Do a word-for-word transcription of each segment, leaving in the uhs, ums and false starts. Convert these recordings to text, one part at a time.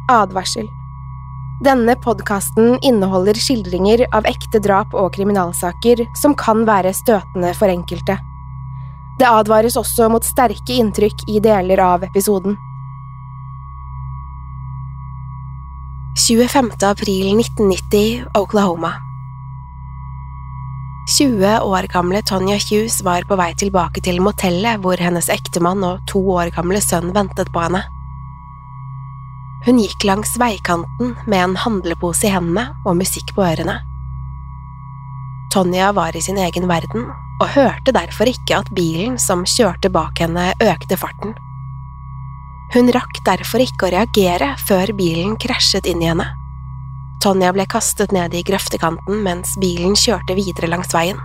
Advarsel. Denne podcasten inneholder skildringer av ekte drap og kriminalsaker som kan være støtende for enkelte. Det advares også mot sterke inntrykk i deler av episoden. tjuefemte april nitten nitti, Oklahoma. tjue år gamle Tonya Hughes var på vei tilbake til motellet hvor hennes ektemann og to år gamle sønn ventet på henne. Hun gikk langs veikanten med en handlepose i hendene og musikk på ørene. Tonya var i sin egen verden og hørte derfor ikke at bilen som kjørte bak henne økte farten. Hun rakk derfor ikke å reagere før bilen krasjet inn i henne. Tonya ble kastet ned i grøftekanten mens bilen kjørte videre langs veien.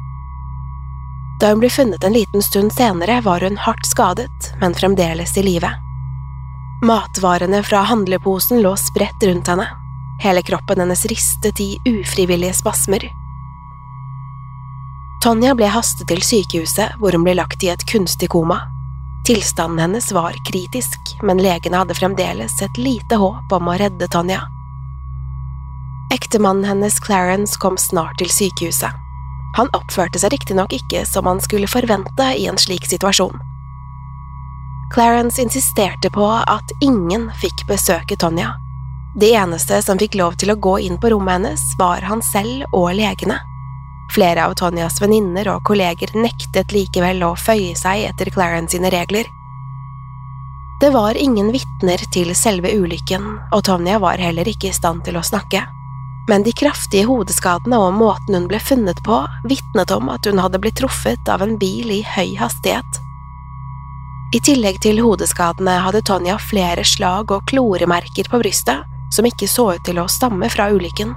Da hun ble funnet en liten stund senere var hun hardt skadet, men fremdeles i live. Matvarene fra handleposen lå spredt rundt henne. Hele kroppen hennes ristet i ufrivillige spasmer. Tonya ble hastet til sykehuset hvor hun ble lagt i et kunstig koma. Tilstanden hennes var kritisk, men legene hadde fremdeles et lite håp om å redde Tonya. Ektemannen hennes Clarence kom snart til sykehuset. Han oppførte seg riktignok ikke som man skulle forvente i en slik situasjon. Clarence insisterte på at ingen fikk besøke Tonya. Det eneste som fikk lov til å gå inn på rommet hennes var han selv og legene. Flere av Tonyas venninner og kolleger nektet likevel å føye seg etter Clarence sine regler. Det var ingen vitner til selve ulykken, og Tonya var heller ikke i stand til å snakke. Men de kraftige hodeskadene og måten hun ble funnet på vitnet om at hun hadde blitt truffet av en bil i høy hastighet. I tillegg til hodeskadene hadde Tonya flere slag og kloremerker på brystet som ikke så ut til å stamme fra ulykken.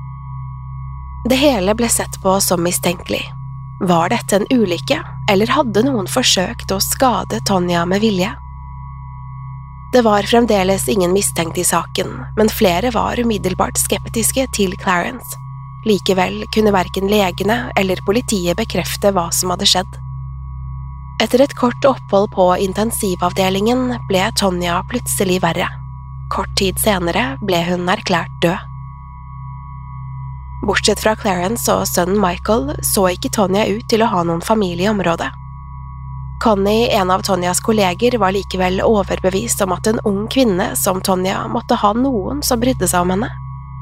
Det hele ble sett på som mistenkelig. Var dette en ulykke, eller hadde noen forsøkt å skade Tonya med vilje? Det var fremdeles ingen mistenkt i saken, men flere var umiddelbart skeptiske til Clarence. Likevel kunne hverken legene eller politiet bekrefte hva som hadde skjedd. Etter et kort opphold på intensivavdelingen ble Tonya plutselig verre. Kort tid senere ble hun erklært død. Bortsett fra Clarence og sønnen Michael så ikke Tonya ut til å ha noen familie i området. Connie, en av Tonyas kolleger, var likevel overbevist om at en ung kvinne som Tonya måtte ha noen som brydde seg om henne.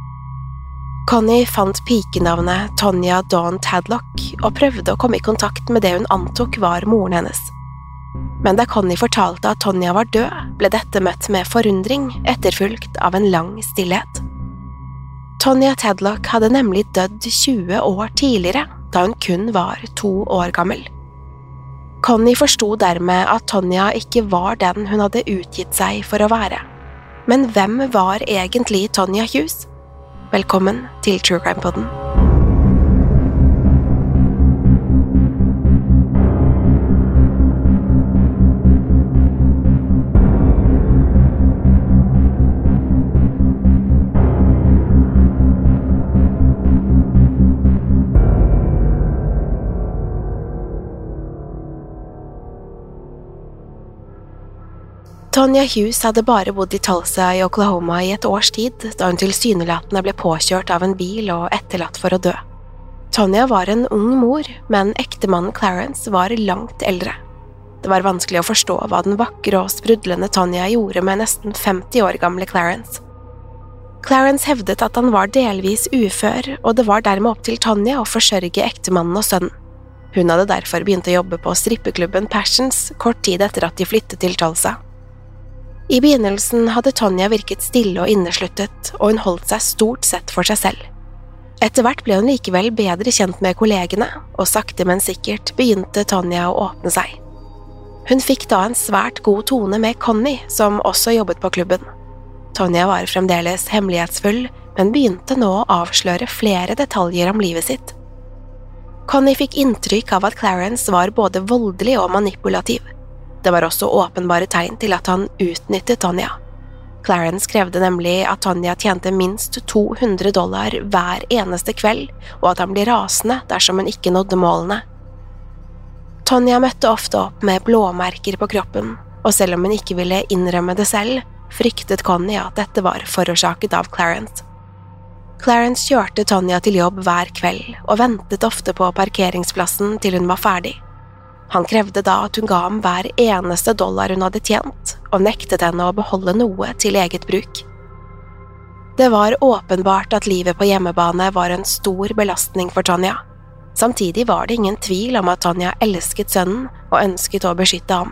Connie fant pikenavnet Tonya Dawn Tadlock og prøvde å komme i kontakt med det hun antok var moren hennes. Men da Connie fortalte at Tonya var død, ble dette møtt med forundring, etterfulgt av en lang stillhet. Tonya Tadlock hadde nemlig dødd tjue år tidligere, da hun kun var to år gammel. Connie forstod dermed at Tonya ikke var den hun hadde utgitt seg for å være. Men hvem var egentlig Tonya Hughes? Velkommen til True Crime Podden. Tonya Hughes hadde bare bodd i Tulsa i Oklahoma i et års tid, da hun tilsynelatende ble påkjørt av en bil og etterlatt for å dø. Tonya var en ung mor, men ektemannen Clarence var langt eldre. Det var vanskelig å forstå hva den vakre og sprudlende Tonya gjorde med nesten femti år gamle Clarence. Clarence hevdet at han var delvis ufør, og det var dermed opp til Tonya å forsørge ektemannen og sønnen. Hun hadde derfor begynt å jobbe på strippeklubben Passions kort tid etter at de flyttet til Tulsa. I begynnelsen hadde Tonya virket stille og innesluttet, og hun holdt seg stort sett for seg selv. Etter hvert ble hun likevel bedre kjent med kollegene, og sakte men sikkert begynte Tonya å åpne seg. Hun fikk da en svært god tone med Connie, som også jobbet på klubben. Tonya var fremdeles hemmelighetsfull, men begynte nå å avsløre flere detaljer om livet sitt. Connie fikk inntrykk av at Clarence var både voldelig og manipulativ. Det var også åpenbare tegn til at han utnyttet Tonya. Clarence krevde nemlig at Tonya tjente minst to hundre dollar hver eneste kveld, og at han ble rasende dersom hun ikke nådde målene. Tonya møtte ofte opp med blåmerker på kroppen, og selv om hun ikke ville innrømme det selv, fryktet Connie at dette var forårsaket av Clarence. Clarence kjørte Tonya til jobb hver kveld og ventet ofte på parkeringsplassen til hun var ferdig. Han krevde da at hun ga ham hver eneste dollar hun hadde tjent, og nektet henne å beholde noe til eget bruk. Det var åpenbart at livet på hjemmebane var en stor belastning for Tonya. Samtidig var det ingen tvil om at Tonya elsket sønnen og ønsket å beskytte ham.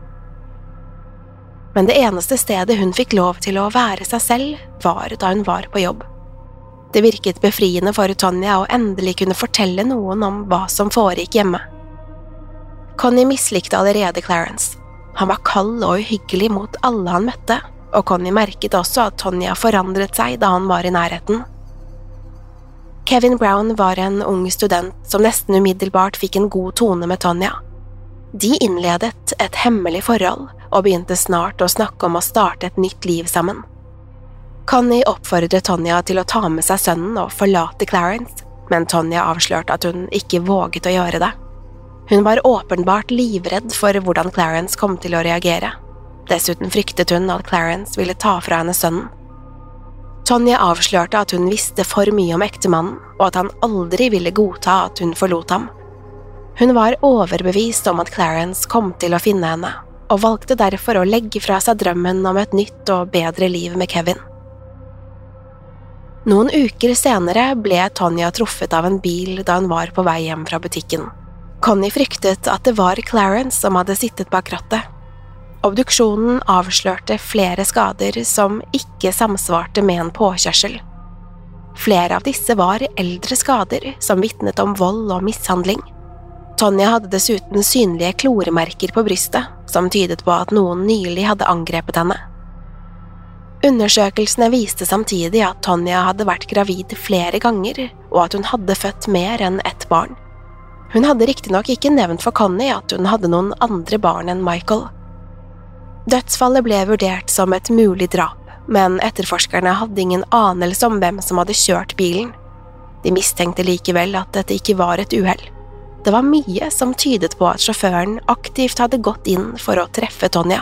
Men det eneste stedet hun fikk lov til å være seg selv, var da hun var på jobb. Det virket befriende for Tonya å endelig kunne fortelle noen om hva som foregikk hjemme. Connie mislikte allerede Clarence. Han var kald og uhyggelig mot alle han møtte, og Connie merket også at Tonya forandret seg da han var i nærheten. Kevin Brown var en ung student som nesten umiddelbart fikk en god tone med Tonya. De innledet et hemmelig forhold og begynte snart å snakke om å starte et nytt liv sammen. Connie oppfordret Tonya til å ta med seg sønnen og forlate Clarence, men Tonya avslørte at hun ikke våget å gjøre det. Hun var åpenbart livredd for hvordan Clarence kom til å reagere. Dessuten fryktet hun at Clarence ville ta fra henne sønnen. Tonya avslørte at hun visste for mye om ektemannen, og at han aldri ville godta at hun forlot ham. Hun var overbevist om at Clarence kom til å finne henne, og valgte derfor å legge fra seg drømmen om et nytt og bedre liv med Kevin. Noen uker senere ble Tonya truffet av en bil da hun var på vei hjem fra butikken. Connie fryktet at det var Clarence som hadde sittet bak rattet. Obduksjonen avslørte flere skader som ikke samsvarte med en påkjørsel. Flere av disse var eldre skader som vitnet om vold og mishandling. Tonya hadde dessuten synlige kloremerker på brystet, som tydet på at noen nylig hadde angrepet henne. Undersøkelsene viste samtidig at Tonya hadde vært gravid flere ganger, og at hun hadde født mer enn ett barn. Hun hadde riktignok ikke nevnt for Connie at hun hadde noen andre barn enn Michael. Dødsfallet ble vurdert som et mulig drap, men etterforskerne hadde ingen anelse om hvem som hadde kjørt bilen. De mistenkte likevel at dette ikke var et uhell. Det var mye som tydet på at sjåføren aktivt hadde gått inn for å treffe Tonya.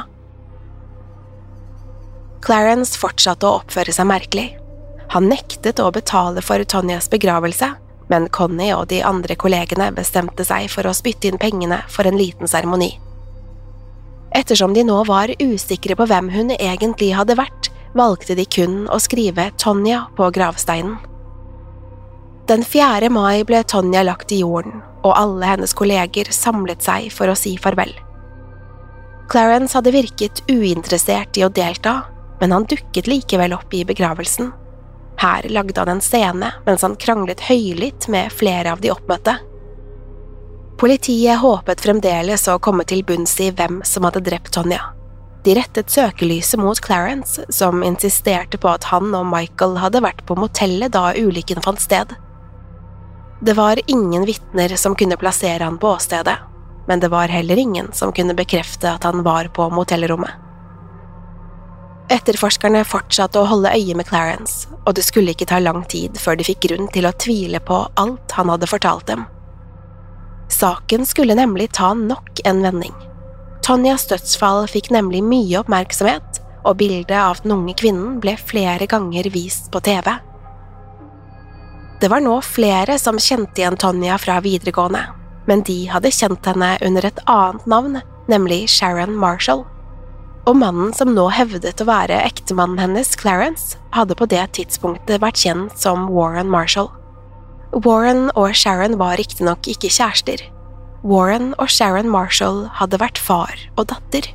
Clarence fortsatte å oppføre seg merkelig. Han nektet å betale for Tonyas begravelse, men Connie og de andre kollegene bestemte seg for å spytte inn pengene for en liten seremoni. Ettersom de nå var usikre på hvem hun egentlig hadde vært, valgte de kun å skrive Tonya på gravsteinen. Den fjerde mai ble Tonya lagt i jorden, og alle hennes kolleger samlet seg for å si farvel. Clarence hadde virket uinteressert i å delta, men han dukket likevel opp i begravelsen. Her lagde han en scene mens han kranglet høylytt med flere av de oppmøtte. Politiet håpet fremdeles å komme til bunns i hvem som hadde drept Tonya. De rettet søkelyset mot Clarence, som insisterte på at han og Michael hadde vært på motellet da ulykken fant sted. Det var ingen vitner som kunne plassere han på åstedet, men det var heller ingen som kunne bekrefte at han var på motellrommet. Etterforskerne fortsatte å holde øye med Clarence, og det skulle ikke ta lang tid før de fikk grunn til å tvile på alt han hadde fortalt dem. Saken skulle nemlig ta nok en vending. Tonyas dødsfall fikk nemlig mye oppmerksomhet, og bildet av den unge kvinnen ble flere ganger vist på T V. Det var nå flere som kjente igjen Tonya fra videregående, men de hadde kjent henne under et annet navn, nemlig Sharon Marshall. Og mannen som nå hevdet å være ektemannen hennes, Clarence, hadde på det tidspunktet vært kjent som Warren Marshall. Warren og Sharon var riktignok ikke kjærester. Warren og Sharon Marshall hadde vært far og datter.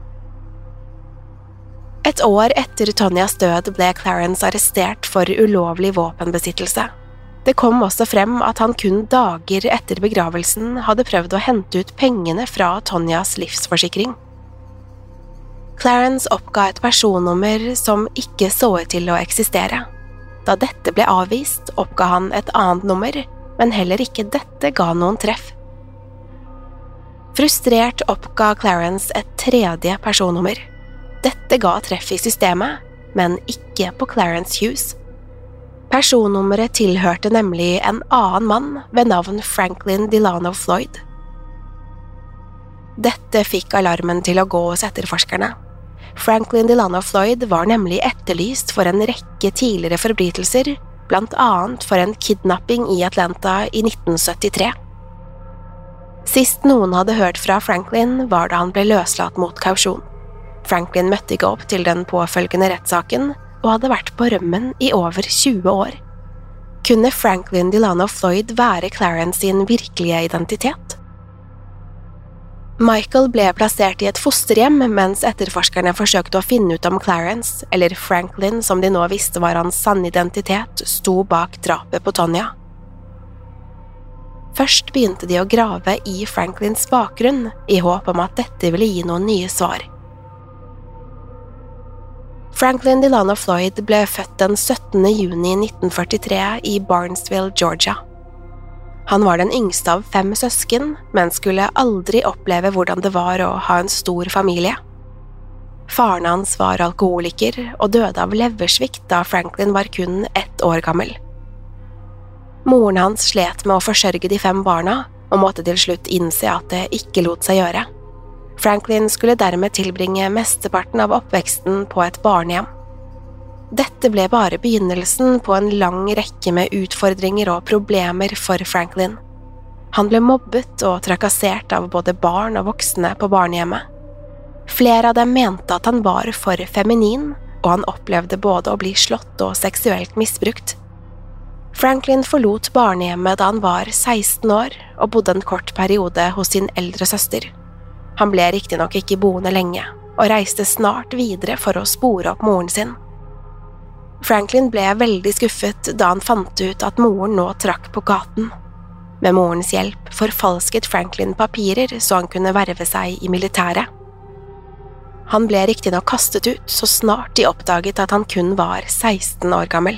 Et år etter Tonyas død ble Clarence arrestert for ulovlig våpenbesittelse. Det kom også frem at han kun dager etter begravelsen hadde prøvd å hente ut pengene fra Tonyas livsforsikring. Clarence oppga et personnummer som ikke så ut til å eksistere. Da dette ble avvist, oppga han et annet nummer, men heller ikke dette ga noen treff. Frustrert oppga Clarence et tredje personnummer. Dette ga treff i systemet, men ikke på Clarence Hughes. Personnummeret tilhørte nemlig en annen mann ved navn Franklin Delano Floyd. Dette fikk alarmen til å gå hos etterforskerne. Franklin Delano Floyd var nemlig etterlyst for en rekke tidligere forbrytelser, blant annet for en kidnapping i Atlanta i nitten syttitre. Sist noen hadde hørt fra Franklin var da han ble løslatt mot kausjon. Franklin møtte ikke opp til den påfølgende rettssaken og hadde vært på rømmen i over tjue år. Kunne Franklin Delano Floyd være Clarence sin virkelige identitet? Michael ble plassert i et fosterhjem mens etterforskerne forsøkte å finne ut om Clarence, eller Franklin som de nå visste var hans sanne identitet, sto bak drapet på Tonya. Først begynte de å grave i Franklins bakgrunn, i håp om at dette ville gi noen nye svar. Franklin Delano Floyd ble født den syttende juni nitten førtitre i Barnesville, Georgia. Han var den yngste av fem søsken, men skulle aldri oppleve hvordan det var å ha en stor familie. Faren hans var alkoholiker og døde av leversvikt da Franklin var kun ett år gammel. Moren hans slet med å forsørge de fem barna, og måtte til slutt innse at det ikke lot seg gjøre. Franklin skulle dermed tilbringe mesteparten av oppveksten på et barnehjem. Dette ble bare begynnelsen på en lang rekke med utfordringer og problemer for Franklin. Han ble mobbet og trakassert av både barn og voksne på barnehjemmet. Flere av dem mente at han var for feminin, og han opplevde både å bli slått og seksuelt misbrukt. Franklin forlot barnehjemmet da han var seksten år og bodde en kort periode hos sin eldre søster. Han ble riktignok ikke boende lenge, og reiste snart videre for å spore opp moren sin. Franklin ble veldig skuffet da han fant ut at moren nå trakk på gaten. Med morens hjelp forfalsket Franklin papirer så han kunne verve seg i militæret. Han ble riktignok kastet ut så snart de oppdaget at han kun var seksten år gammel.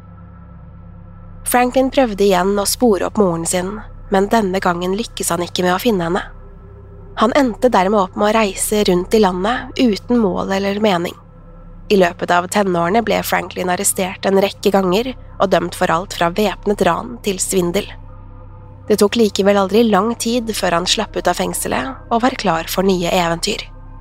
Franklin prøvde igjen å spore opp moren sin, men denne gangen lykkes han ikke med å finne henne. Han endte dermed opp med å reise rundt i landet uten mål eller mening. I løpet av tenårene ble Franklin arrestert en rekke ganger og dømt for alt fra væpnet ran til svindel. Det tok likevel aldri lang tid før han slapp ut av fengselet og var klar for nye eventyr.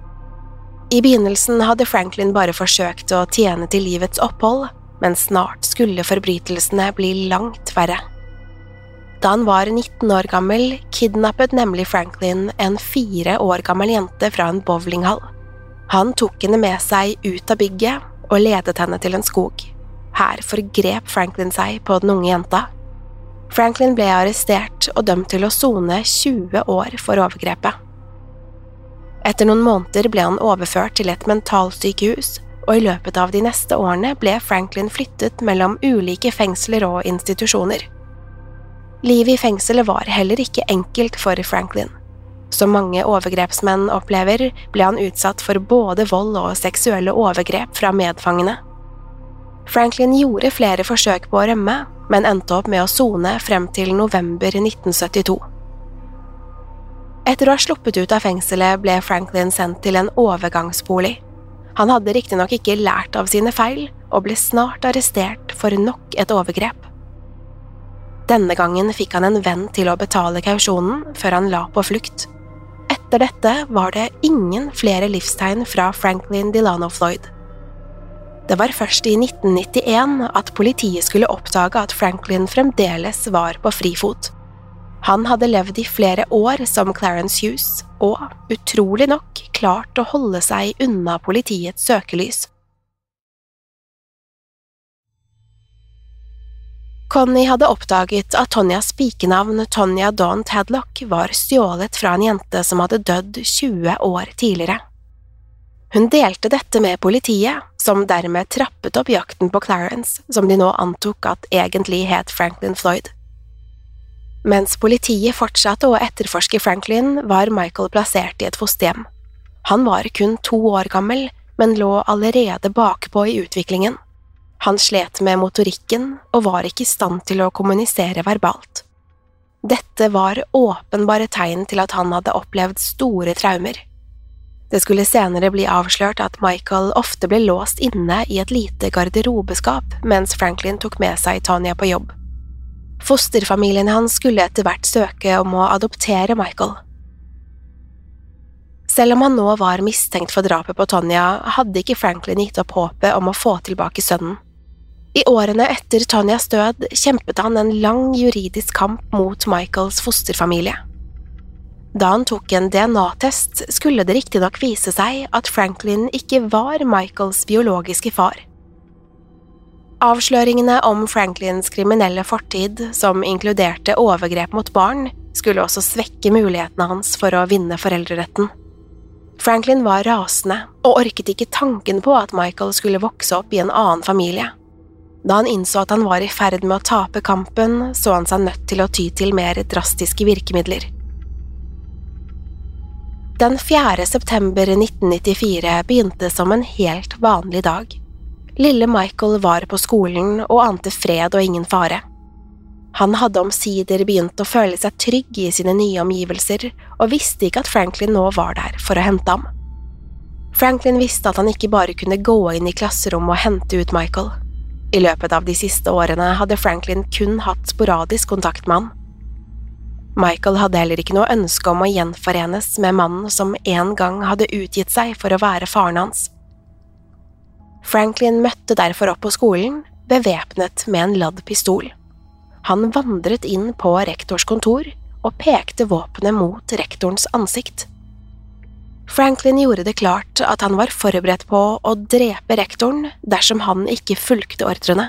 I begynnelsen hadde Franklin bare forsøkt å tjene til livets opphold, men snart skulle forbrytelsene bli langt verre. Da han var nitten år gammel, kidnappet nemlig Franklin en fire år gammel jente fra en bowlinghall. Han tok henne med seg ut av bygget og ledet henne til en skog. Her forgrep Franklin seg på den unge jenta. Franklin ble arrestert og dømt til å sone tjue år for overgrepet. Etter noen måneder ble han overført til et mentalsykehus, og i løpet av de neste årene ble Franklin flyttet mellom ulike fengsler og institusjoner. Livet i fengselet var heller ikke enkelt for Franklin. Som mange overgrepsmenn opplever, ble han utsatt for både vold og seksuelle overgrep fra medfangene. Franklin gjorde flere forsøk på å rømme, men endte opp med å sone frem til november nitten syttito. Etter å ha sluppet ut av fengselet ble Franklin sendt til en overgangsbolig. Han hadde riktignok ikke lært av sine feil, og ble snart arrestert for nok et overgrep. Denne gangen fikk han en venn til å betale kausjonen før han la på flukt. Etter dette var det ingen flere livstegn fra Franklin Delano Floyd. Det var først i nitten nittien at politiet skulle oppdage at Franklin fremdeles var på frifot. Han hadde levd i flere år som Clarence Hughes, og, utrolig nok, klart å holde seg unna politiets søkelys. Connie hadde oppdaget at Tonyas pikenavn Tonya Dawn Tadlock var stjålet fra en jente som hadde dødd tjue år tidligere. Hun delte dette med politiet, som dermed trappet opp jakten på Clarence, som de nå antok at egentlig het Franklin Floyd. Mens politiet fortsatte å etterforske Franklin, var Michael plassert i et fosterhjem. Han var kun to år gammel, men lå allerede bakpå i utviklingen. Han slet med motorikken og var ikke i stand til å kommunisere verbalt. Dette var åpenbare tegn til at han hadde opplevd store traumer. Det skulle senere bli avslørt at Michael ofte ble låst inne i et lite garderobeskap mens Franklin tok med seg Tonya på jobb. Fosterfamilien hans skulle etter hvert søke om å adoptere Michael. Selv om han nå var mistenkt for drapet på Tonya, hadde ikke Franklin gitt opp håpet om å få tilbake sønnen. I årene etter Tonyas død kjempet han en lang juridisk kamp mot Michaels fosterfamilie. Da han tok en D N A-test, skulle det riktignok vise seg at Franklin ikke var Michaels biologiske far. Avsløringene om Franklins kriminelle fortid, som inkluderte overgrep mot barn, skulle også svekke mulighetene hans for å vinne foreldreretten. Franklin var rasende og orket ikke tanken på at Michael skulle vokse opp i en annen familie. Da han innså at han var i ferd med å tape kampen, så han seg nødt til å ty til mer drastiske virkemidler. Den fjerde september nitten nittifire begynte som en helt vanlig dag. Lille Michael var på skolen og ante fred og ingen fare. Han hadde omsider begynt å føle seg trygg i sine nye omgivelser, og visste ikke at Franklin nå var der for å hente ham. Franklin visste at han ikke bare kunne gå inn i klasserommet og hente ut Michael. I løpet av de siste årene hadde Franklin kun hatt sporadisk kontakt med han. Michael hadde heller ikke noe ønske om å gjenforenes med mannen som en gang hadde utgitt seg for å være faren hans. Franklin møtte derfor opp på skolen, bevæpnet med en ladd pistol. Han vandret inn på rektors kontor og pekte våpenet mot rektorens ansikt. Franklin gjorde det klart at han var forberedt på å drepe rektoren dersom han ikke fulgte ordrene.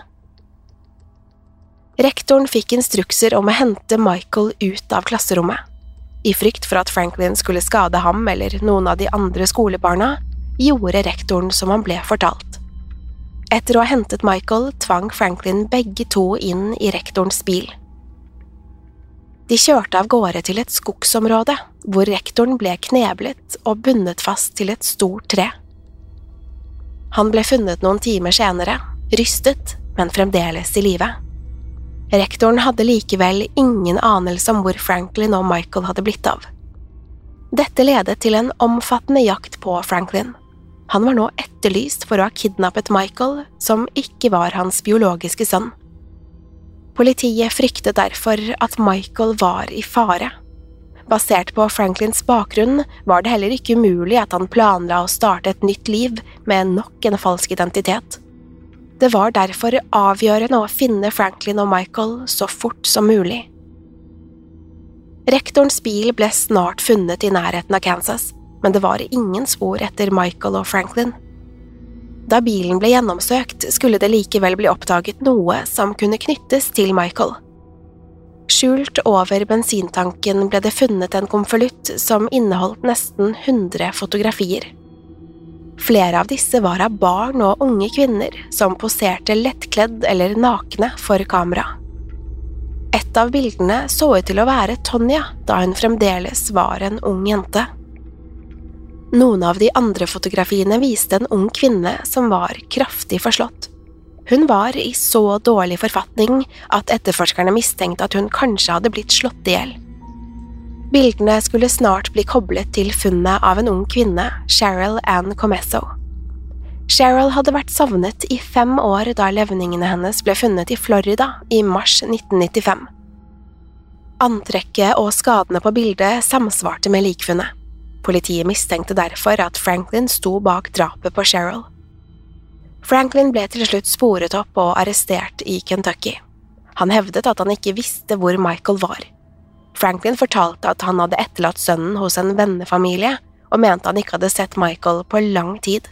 Rektoren fikk instrukser om å hente Michael ut av klasserommet. I frykt for at Franklin skulle skade ham eller noen av de andre skolebarna, gjorde rektoren som han ble fortalt. Etter å ha hentet Michael, tvang Franklin begge to inn i rektorens bil. De kjørte av gårde til et skogsområde, hvor rektoren ble kneblet og bundet fast til et stort tre. Han ble funnet noen timer senere, rystet, men fremdeles i live. Rektoren hadde likevel ingen anelse om hvor Franklin og Michael hadde blitt av. Dette ledet til en omfattende jakt på Franklin. Han var nå etterlyst for å ha kidnappet Michael, som ikke var hans biologiske sønn. Politiet fryktet derfor at Michael var i fare. Basert på Franklins bakgrunn var det heller ikke umulig at han planla å starte et nytt liv med nok en falsk identitet. Det var derfor avgjørende å finne Franklin og Michael så fort som mulig. Rektorens bil ble snart funnet i nærheten av Kansas, men det var ingen spor etter Michael og Franklin. Da bilen ble gjennomsøkt, skulle det likevel bli oppdaget noe som kunne knyttes til Michael. Skjult over bensintanken ble det funnet en konvolutt som inneholdt nesten hundre fotografier. Flere av disse var av barn og unge kvinner som poserte lettkledd eller nakne for kamera. Et av bildene så ut til å være Tonya, da hun fremdeles var en ung jente. Noen av de andre fotografiene viste en ung kvinne som var kraftig forslått. Hun var i så dårlig forfatning at etterforskerne mistenkte at hun kanskje hadde blitt slått ihjel. Bildene skulle snart bli koblet til funnet av en ung kvinne, Cheryl Ann Comesso. Cheryl hadde vært savnet i fem år da levningene hennes ble funnet i Florida i mars nitten nittifem. Antrekket og skadene på bildet samsvarte med likfunnet. Politiet mistenkte derfor at Franklin sto bak drapet på Cheryl. Franklin ble til slutt sporet opp og arrestert i Kentucky. Han hevdet at han ikke visste hvor Michael var. Franklin fortalte at han hadde etterlatt sønnen hos en vennefamilie, og mente han ikke hadde sett Michael på lang tid.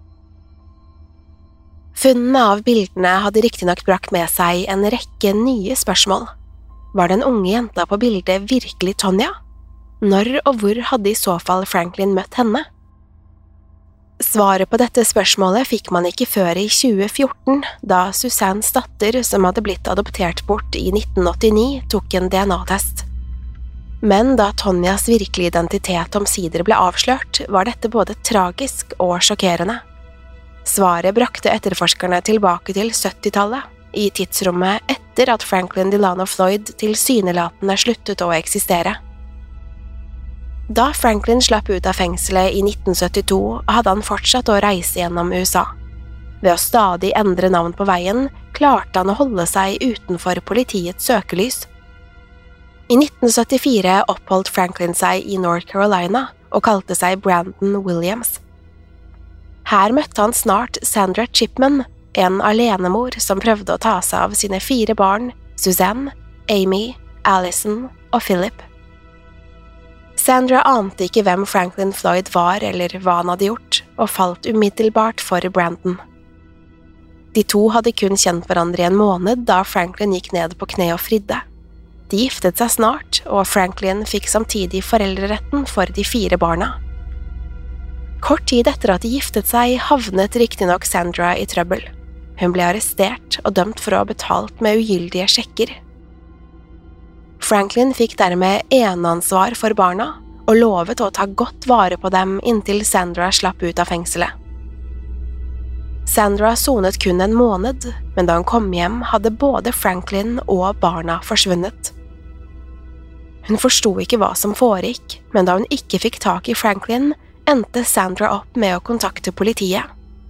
Funnene av bildene hadde riktignok brakt med seg en rekke nye spørsmål. Var den unge jenta på bildet virkelig Tonya? Når og hvor hadde i så fall Franklin møtt henne? Svaret på dette spørsmålet fikk man ikke før i tjue fjorten, da Susannes datter, som hadde blitt adoptert bort i nitten åttini, tok en D N A-test. Men da Tonyas virkelige identitet omsider ble avslørt, var dette både tragisk og sjokkerende. Svaret brakte etterforskerne tilbake til syttitallet, i tidsrommet etter at Franklin Delano Floyd tilsynelatende sluttet å eksistere. Da Franklin slapp ut av fengselet i nitten syttito, hadde han fortsatt å reise gjennom U S A. Ved å stadig endre navn på veien, klarte han å holde seg utenfor politiets søkelys. I nitten syttifire oppholdt Franklin seg i North Carolina og kalte seg Brandon Williams. Her møtte han snart Sandra Chipman, en alenemor som prøvde å ta seg av sine fire barn, Suzanne, Amy, Allison og Philip. Sandra ante ikke hvem Franklin Floyd var eller hva han hadde gjort, og falt umiddelbart for Brandon. De to hadde kun kjent hverandre i en måned da Franklin gikk ned på kne og fridde. De giftet seg snart, og Franklin fikk samtidig foreldreretten for de fire barna. Kort tid etter at de giftet seg, havnet riktignok Sandra i trøbbel. Hun ble arrestert og dømt for å ha betalt med ugyldige sjekker. Franklin fikk dermed eneansvar for barna, og lovet å ta godt vare på dem inntil Sandra slapp ut av fengselet. Sandra sonet kun en måned, men da hun kom hjem hadde både Franklin og barna forsvunnet. Hun forsto ikke hva som foregikk, men da hun ikke fikk tak i Franklin, endte Sandra opp med å kontakte politiet.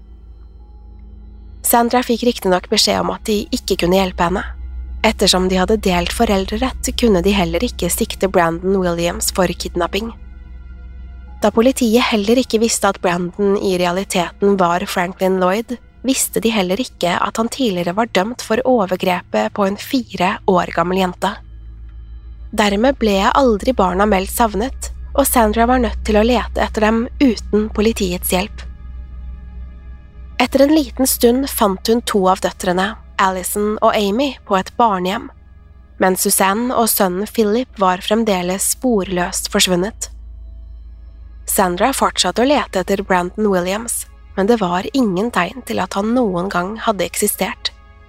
Sandra fikk riktignok beskjed om at de ikke kunne hjelpe henne. Ettersom de hadde delt foreldrerett, kunne de heller ikke sikte Brandon Williams for kidnapping. Da politiet heller ikke visste at Brandon i realiteten var Franklin Lloyd, visste de heller ikke at han tidligere var dømt for overgrepet på en fire år gammel jente. Dermed ble aldri barna meldt savnet, og Sandra var nødt til å lete etter dem uten politiets hjelp. Etter en liten stund fant hun to av døtrene, Allison og Amy, på et barnehjem, men Suzanne og sønnen Philip var fremdeles sporløst forsvunnet. Sandra fortsatte å lete etter Brandon Williams, men det var ingen tegn til at han noen gang hadde eksistert.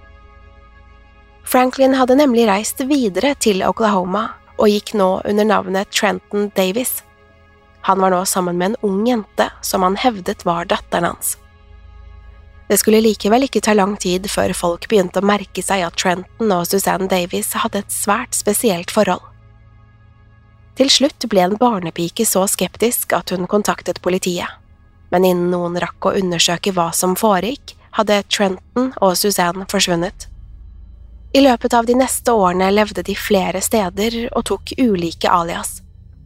Franklin hadde nemlig reist videre til Oklahoma og gikk nå under navnet Trenton Davis. Han var nå sammen med en ung jente som han hevdet var datteren hans. Det skulle likevel ikke ta lang tid før folk begynte å merke seg at Trenton og Suzanne Davis hadde et svært spesielt forhold. Til slutt ble en barnepike så skeptisk at hun kontaktet politiet, men innen noen rakk å undersøke hva som foregikk, hadde Trenton og Suzanne forsvunnet. I løpet av de neste årene levde de flere steder og tok ulike alias.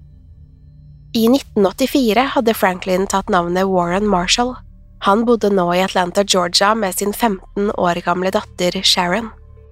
I nitten åttifire hadde Franklin tatt navnet Warren Marshall. Han bodde nå i Atlanta, Georgia med sin femten år gamle datter Sharon.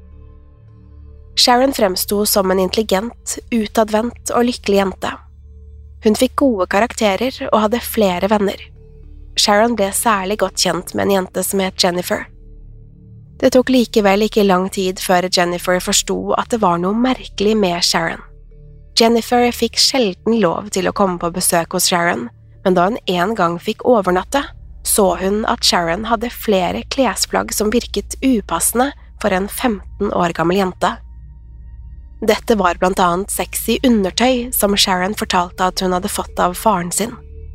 Sharon fremsto som en intelligent, utadvendt og lykkelig jente. Hun fikk gode karakterer og hadde flere venner. Sharon ble særlig godt kjent med en jente som het Jennifer. Det tok likevel ikke lang tid før Jennifer forsto at det var noe merkelig med Sharon. Jennifer fikk sjelden lov til å komme på besøk hos Sharon, men da hun en gang fikk overnatte, så hun at Sharon hadde flere klesplagg som virket upassende for en femten år gammel jente. Dette var blant annet sexy undertøy som Sharon fortalte at hun hadde fått av faren sin.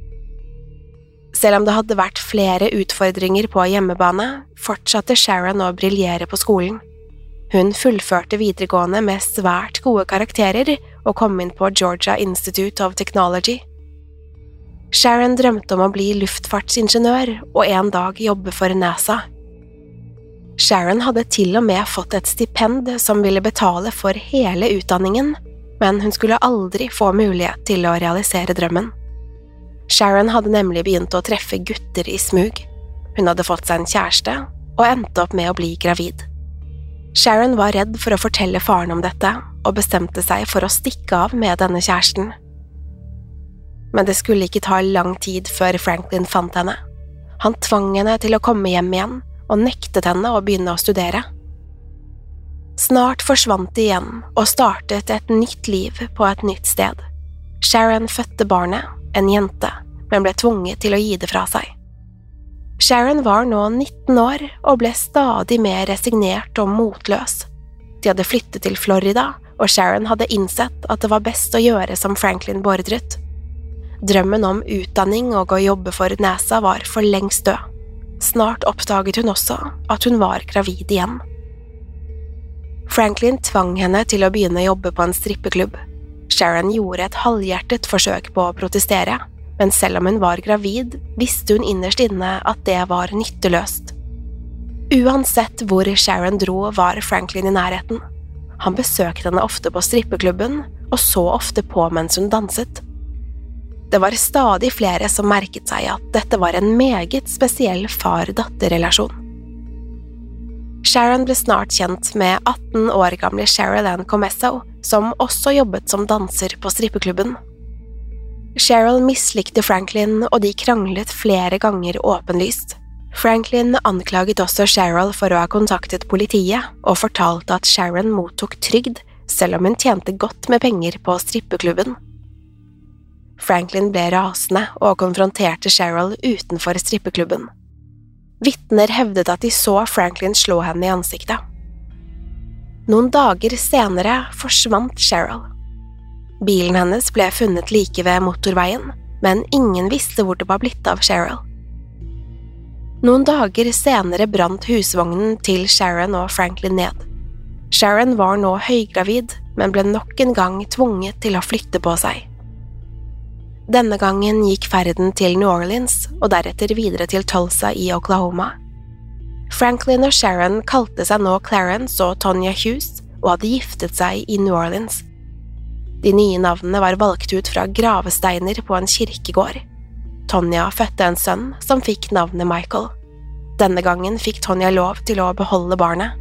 Selv om det hadde vært flere utfordringer på hjemmebane, fortsatte Sharon å briljere på skolen. Hun fullførte videregående med svært gode karakterer og kom inn på Georgia Institute of Technology. Sharon drømte om å bli luftfartsingeniør og en dag jobbe for NASA. Sharon hadde til og med fått et stipend som ville betale for hele utdanningen, men hun skulle aldri få mulighet til å realisere drømmen. Sharon hadde nemlig begynt å treffe gutter i smug. Hun hadde fått seg en kjæreste og endte opp med å bli gravid. Sharon var redd for å fortelle faren om dette og bestemte seg for å stikke av med denne kjæresten. Men det skulle ikke ta lang tid før Franklin fant henne. Han tvang henne til å komme hjem igjen og nektet henne å begynne å studere. Snart forsvant de igjen og startet et nytt liv på et nytt sted. Sharon fødte barnet, en jente, men ble tvunget til å gi det fra seg. Sharon var nå nitten år og ble stadig mer resignert og motløs. De hadde flyttet til Florida, og Sharon hadde innsett at det var best å gjøre som Franklin beordret. Drømmen om utdanning og å jobbe for NASA var for lengst død. Snart oppdaget hun også at hun var gravid igjen. Franklin tvang henne til å begynne å jobbe på en strippeklubb. Sharon gjorde et halvhjertet forsøk på å protestere, men selv om hun var gravid, visste hun innerst inne at det var nytteløst. Uansett hvor Sharon dro, var Franklin i nærheten. Han besøkte henne ofte på strippeklubben, og så ofte på mens hun danset. Det var stadig flere som merket seg at dette var en meget spesiell far-datter-relasjon. Sharon ble snart kjent med atten år gamle Cheryl Ann Comesso, som også jobbet som danser på strippeklubben. Cheryl mislikte Franklin, og de kranglet flere ganger åpenlyst. Franklin anklaget også Cheryl for å ha kontaktet politiet, og fortalte at Sharon mottok trygd, selv om hun tjente godt med penger på strippeklubben. Franklin ble rasende og konfronterte Cheryl utenfor strippeklubben. Vitner hevdet at de så Franklin slå henne i ansiktet. Noen dager senere forsvant Cheryl. Bilen hennes ble funnet like ved motorveien, men ingen visste hvor det var blitt av Cheryl. Noen dager senere brant husvognen til Sharon og Franklin ned. Sharon var nå høygravid, men ble nok en gang tvunget til å flytte på seg. Denne gangen gikk ferden til New Orleans, og deretter videre til Tulsa i Oklahoma. Franklin og Sharon kalte seg nå Clarence og Tonya Hughes, og hadde giftet seg i New Orleans. De nye navnene var valgt ut fra gravesteiner på en kirkegård. Tonya fødte en sønn som fikk navnet Michael. Denne gangen fikk Tonya lov til å beholde barnet.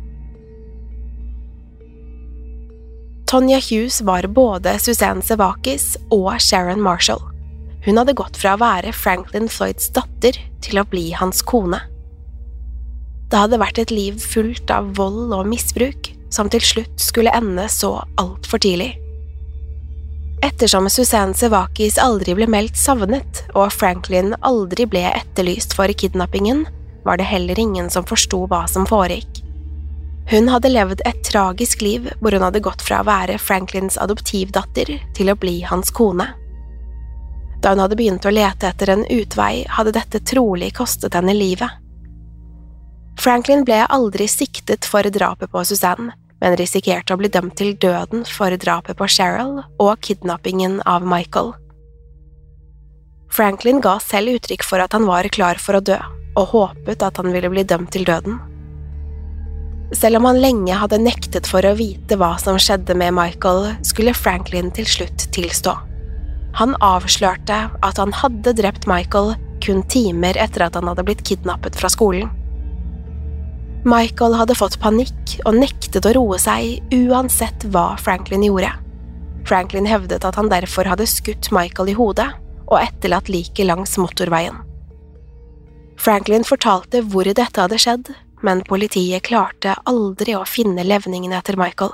Tonya Hughes var både Suzanne Sevakis og Sharon Marshall. Hun hadde gått fra å være Franklin Floyds datter til å bli hans kone. Det hadde vært et liv fullt av vold og misbruk, som til slutt skulle ende så alt for tidlig. Ettersom Suzanne Sevakis aldri ble meldt savnet, og Franklin aldri ble etterlyst for kidnappingen, var det heller ingen som forstod hva som foregikk. Hun hadde levd et tragisk liv hvor hun hadde gått fra å være Franklins adoptivdatter til å bli hans kone. Da hun hadde begynt å lete etter en utvei, hadde dette trolig kostet henne livet. Franklin ble aldri siktet for drapet på Suzanne, men risikerte å bli dømt til døden for drapet på Cheryl og kidnappingen av Michael. Franklin ga selv uttrykk for at han var klar for å dø, og håpet at han ville bli dømt til døden. Selv om han lenge hadde nektet for å vite hva som skjedde med Michael, skulle Franklin til slutt tilstå. Han avslørte at han hadde drept Michael kun timer etter at han hadde blitt kidnappet fra skolen. Michael hadde fått panikk og nektet å roe seg uansett hva Franklin gjorde. Franklin hevdet at han derfor hadde skutt Michael i hodet og etterlatt liket langs motorveien. Franklin fortalte hvor dette hadde skjedd, men politiet klarte aldri å finne levningene etter Michael.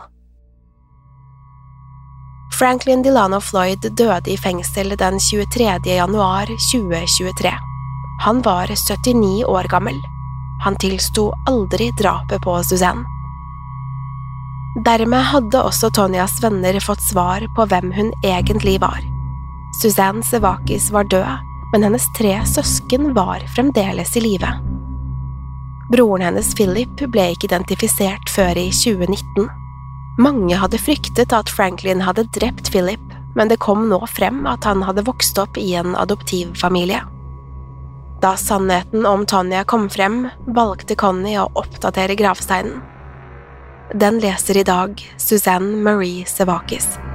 Franklin Delano Floyd døde i fengsel den tjuetredje januar tjue tjuetre. Han var syttini år gammel. Han tilsto aldri drapet på Suzanne. Dermed hadde også Tonyas venner fått svar på hvem hun egentlig var. Suzanne Sevakis var død, men hennes tre søsken var fremdeles i live. Broren hennes Philip ble ikke identifisert før i tjue nitten. Mange hadde fryktet at Franklin hadde drept Philip, men det kom nå frem at han hadde vokst opp i en adoptivfamilie. Da sannheten om Tonya kom frem, valgte Connie å oppdatere gravsteinen. Den leser i dag Suzanne Marie Sevakis.